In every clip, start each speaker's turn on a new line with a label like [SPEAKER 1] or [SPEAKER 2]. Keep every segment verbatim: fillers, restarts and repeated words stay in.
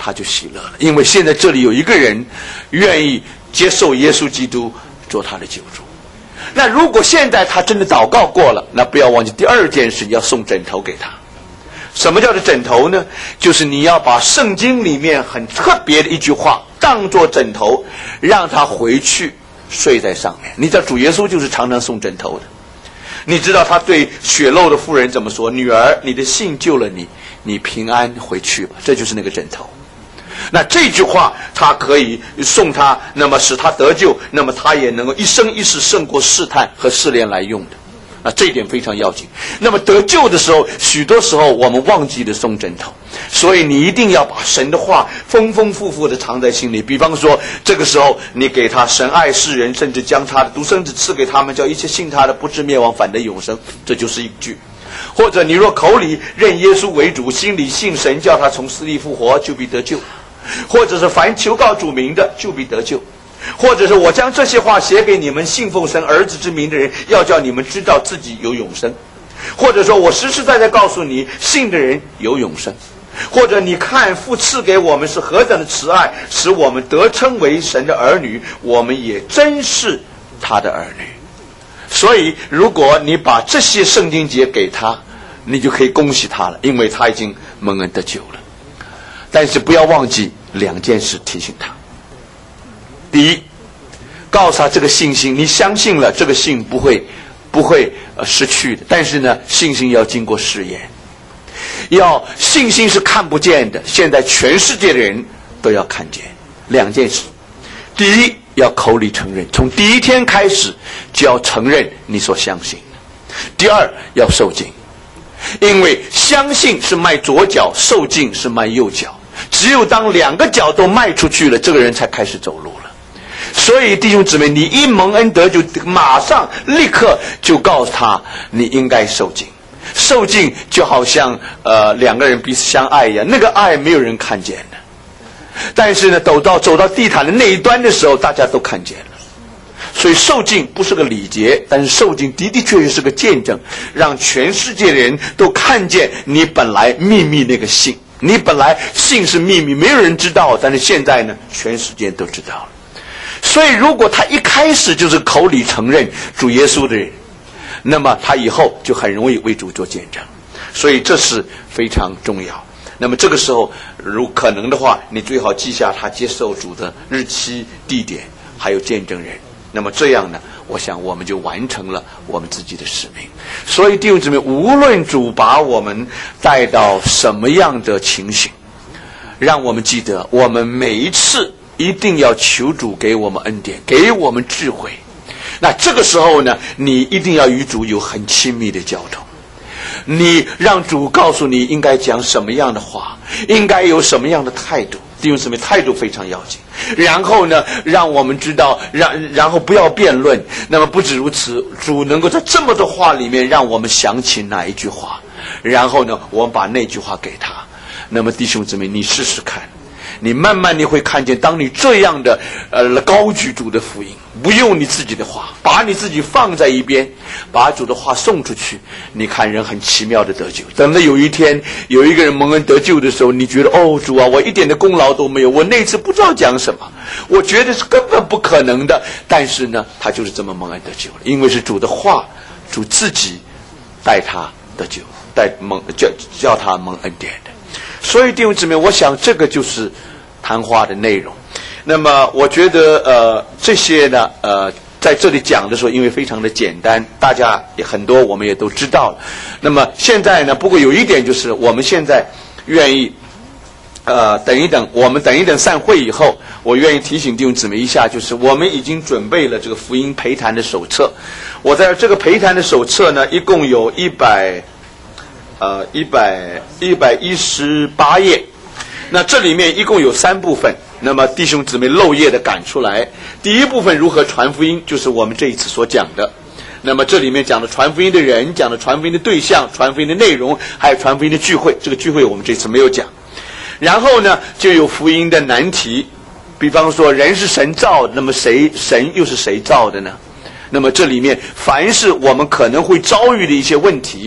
[SPEAKER 1] 他就喜乐了，因为现在这里有一个人愿意接受耶稣基督做他的救主。那如果现在他真的祷告过了，那不要忘记第二件事，要送枕头给他。什么叫做枕头呢？就是你要把圣经里面很特别的一句话当作枕头，让他回去睡在上面。你知道主耶稣就是常常送枕头的。你知道他对血漏的妇人怎么说？女儿，你的信救了你，你平安回去吧。这就是那个枕头。那这句话他可以送他，那么使他得救，那么他也能够一生一世胜过试探和试炼来用的。啊，这一点非常要紧。那么得救的时候，许多时候我们忘记了送枕头，所以你一定要把神的话丰丰富富的藏在心里。比方说，这个时候你给他神爱世人，甚至将他的独生子赐给他们，叫一切信他的不至灭亡，反得永生，这就是一句。或者你若口里认耶稣为主，心里信神叫他从死里复活，就必得救。或者是凡求告主名的，就必得救。或者是我将这些话写给你们信奉神儿子之名的人，要叫你们知道自己有永生。或者说我实实在在告诉你，信的人有永生。或者你看父赐给我们是何等的慈爱，使我们得称为神的儿女，我们也真是他的儿女。所以如果你把这些圣经节给他，你就可以恭喜他了，因为他已经蒙恩得救了。但是不要忘记两件事提醒他。第一，告诉他这个信心，你相信了，这个信不会不会呃失去的。但是呢，信心要经过试验，要信心是看不见的，现在全世界的人都要看见。两件事，第一，要口里承认，从第一天开始就要承认你所相信的。第二，要受尽，因为相信是迈左脚，受尽是迈右脚。只有当两个脚都迈出去了，这个人才开始走路了。所以弟兄姊妹，你一蒙恩得就马上立刻就告诉他，你应该受尽。受尽就好像呃两个人彼此相爱一样，那个爱没有人看见的，但是呢，走到走到地毯的那一端的时候，大家都看见了。所以受尽不是个礼节，但是受尽的的确确是个见证，让全世界的人都看见你本来秘密那个信。你本来信是秘密，没有人知道，但是现在呢，全世界都知道了。所以如果他一开始就是口里承认主耶稣的人，那么他以后就很容易为主做见证。所以这是非常重要。那么这个时候如可能的话，你最好记下他接受主的日期、地点还有见证人。那么这样呢，我想我们就完成了我们自己的使命。所以弟兄姊妹，无论主把我们带到什么样的情形，让我们记得我们每一次一定要求主给我们恩典，给我们智慧。那这个时候呢，你一定要与主有很亲密的交通，你让主告诉你应该讲什么样的话，应该有什么样的态度。弟兄姊妹，态度非常要紧。然后呢，让我们知道，让然后不要辩论。那么不止如此，主能够在这么多话里面让我们想起哪一句话，然后呢，我们把那句话给他。那么弟兄姊妹，你试试看，你慢慢你会看见，当你这样的呃高举主的福音，不用你自己的话，把你自己放在一边，把主的话送出去，你看人很奇妙的得救。等到有一天有一个人蒙恩得救的时候，你觉得哦主啊，我一点的功劳都没有，我那次不知道讲什么，我觉得是根本不可能的，但是呢他就是这么蒙恩得救了，因为是主的话，主自己带他得救，带蒙叫叫他蒙恩典的。所以弟兄姊妹，我想这个就是谈话的内容。那么我觉得呃这些呢呃在这里讲的时候，因为非常的简单，大家也很多我们也都知道了。那么现在呢，不过有一点就是我们现在愿意呃等一等，我们等一等散会以后，我愿意提醒弟兄姊妹一下，就是我们已经准备了这个福音陪谈的手册。我在这个陪谈的手册呢，一共有一百呃一百一百一十八页。那这里面一共有三部分，那么弟兄姊妹漏页的赶出来。第一部分如何传福音，就是我们这一次所讲的。那么这里面讲的传福音的人，讲的传福音的对象，传福音的内容，还有传福音的聚会。这个聚会我们这次没有讲。然后呢，就有福音的难题，比方说人是神造的，那么谁神又是谁造的呢？那么这里面凡是我们可能会遭遇的一些问题，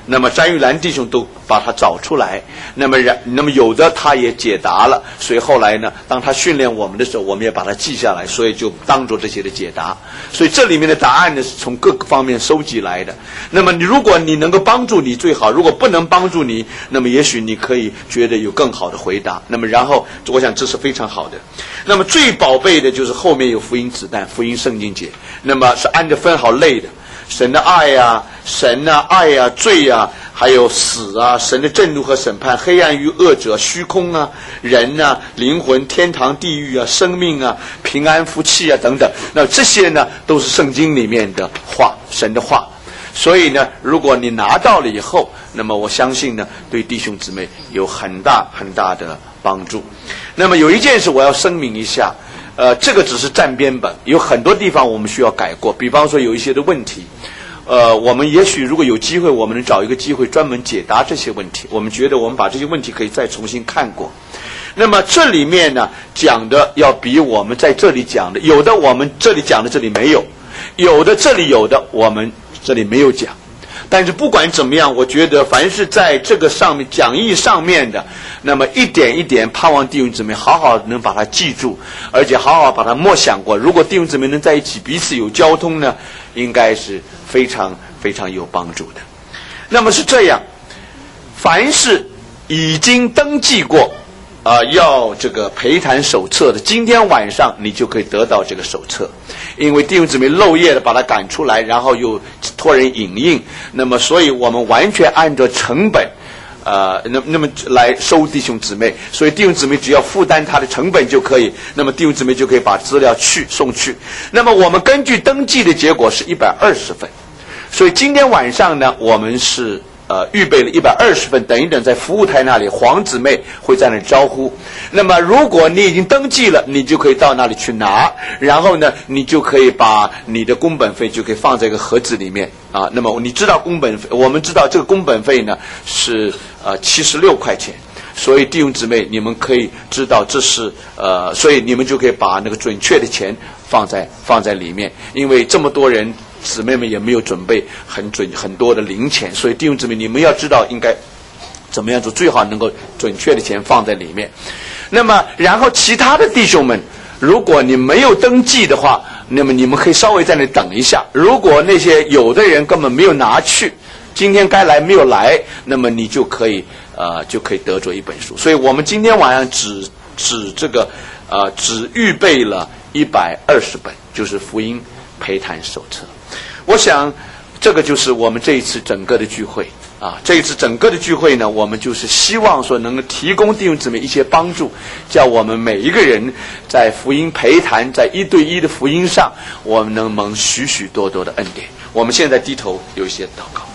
[SPEAKER 1] 那么詹玉兰弟兄都把他找出来，那么然那么有的他也解答了，所以后来呢，当他训练我们的时候，我们也把它记下来，所以就当做这些的解答。所以这里面的答案呢，是从各个方面收集来的。那么你如果你能够帮助你最好，如果不能帮助你，那么也许你可以觉得有更好的回答。那么然后我想这是非常好的。那么最宝贝的就是后面有福音子弹、福音圣经节，那么是按着分好类的。神的爱啊，神啊，爱啊，罪啊，还有死啊，神的震怒和审判，黑暗与恶者，虚空啊，人啊，灵魂，天堂地狱啊，生命啊，平安福气啊等等。那这些呢都是圣经里面的话，神的话。所以呢，如果你拿到了以后，那么我相信呢，对弟兄姊妹有很大很大的帮助。那么有一件事我要声明一下，呃，这个只是站边本，有很多地方我们需要改过。比方说有一些的问题，呃，我们也许如果有机会，我们能找一个机会专门解答这些问题。我们觉得我们把这些问题可以再重新看过。那么这里面呢，讲的要比我们在这里讲的，有的我们这里讲的这里没有，有的这里有的我们这里没有讲。但是不管怎么样，我觉得凡是在这个上面讲义上面的，那么一点一点盼望弟兄姊妹好好能把它记住，而且好好把它默想过。如果弟兄姊妹能在一起彼此有交通呢，应该是非常非常有帮助的。那么是这样，凡是已经登记过啊、呃，要这个陪谈手册的，今天晚上你就可以得到这个手册。因为弟兄姊妹漏夜的把它赶出来，然后又托人影印，那么所以我们完全按照成本呃那那么来收弟兄姊妹，所以弟兄姊妹只要负担他的成本就可以，那么弟兄姊妹就可以把资料去送去。那么我们根据登记的结果是一百二十份，所以今天晚上呢，我们是呃，预备了一百二十份，等一等，在服务台那里，黄姊妹会在那里招呼。那么，如果你已经登记了，你就可以到那里去拿，然后呢，你就可以把你的工本费就可以放在一个盒子里面啊。那么，你知道工本费，我们知道这个工本费呢是呃七十六块钱，所以弟兄姊妹，你们可以知道这是呃，所以你们就可以把那个准确的钱放在放在里面，因为这么多人。姊妹们也没有准备很准很多的零钱，所以弟兄姊妹，你们要知道应该怎么样做，最好能够准确的钱放在里面。那么，然后其他的弟兄们，如果你没有登记的话，那么你们可以稍微在那里等一下。如果那些有的人根本没有拿去，今天该来没有来，那么你就可以呃就可以得着一本书。所以我们今天晚上只只这个呃只预备了一百二十本，就是福音陪谈手册。我想这个就是我们这一次整个的聚会啊，这一次整个的聚会呢，我们就是希望说能够提供弟兄姊妹一些帮助，叫我们每一个人在福音陪谈，在一对一的福音上，我们能蒙许许多多的恩典。我们现在低头有一些祷告。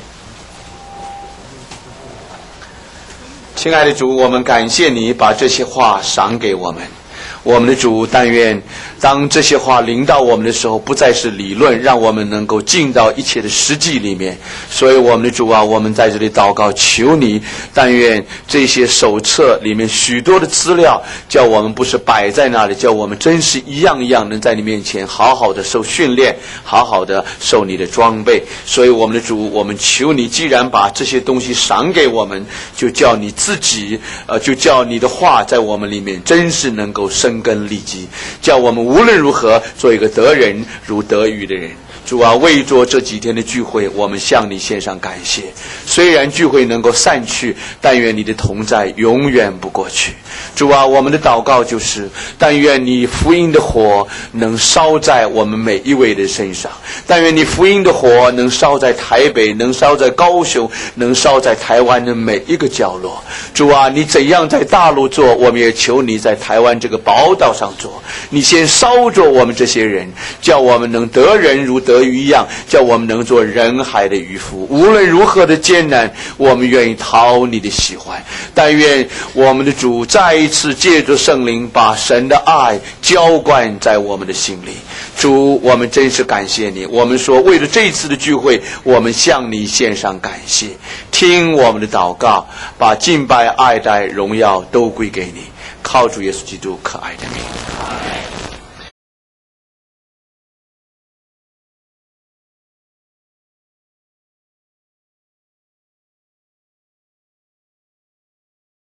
[SPEAKER 1] 亲爱的主，我们感谢你把这些话赏给我们。我们的主，但愿当这些话临到我们的时候，不再是理论，让我们能够进到一切的实际里面。所以我们的主啊，我们在这里祷告，求你，但愿这些手册里面许多的资料，叫我们不是摆在那里，叫我们真是一样一样能在你面前好好的受训练，好好的受你的装备。所以我们的主，我们求你，既然把这些东西赏给我们，就叫你自己呃，就叫你的话在我们里面真是能够生根立基，叫我们无论如何做一个得人如得鱼的人。主啊，为着这几天的聚会，我们向你献上感谢。虽然聚会能够散去，但愿你的同在永远不过去。主啊，我们的祷告就是，但愿你福音的火能烧在我们每一位的身上，但愿你福音的火能烧在台北，能烧在高雄，能烧在台湾的每一个角落。主啊，你怎样在大陆做，我们也求你在台湾这个宝岛上做。你先烧着我们这些人，叫我们能得人如得鱼一样，叫我们能做人海的渔夫。无论如何的艰难，我们愿意讨你的喜欢。但愿我们的主再一次借着圣灵，把神的爱浇灌在我们的心里。主，我们真是感谢你。我们说，为了这一次的聚会，我们向你献上感谢。听我们的祷告，把敬拜、爱戴、荣耀都归给你。靠主耶稣基督可爱的名。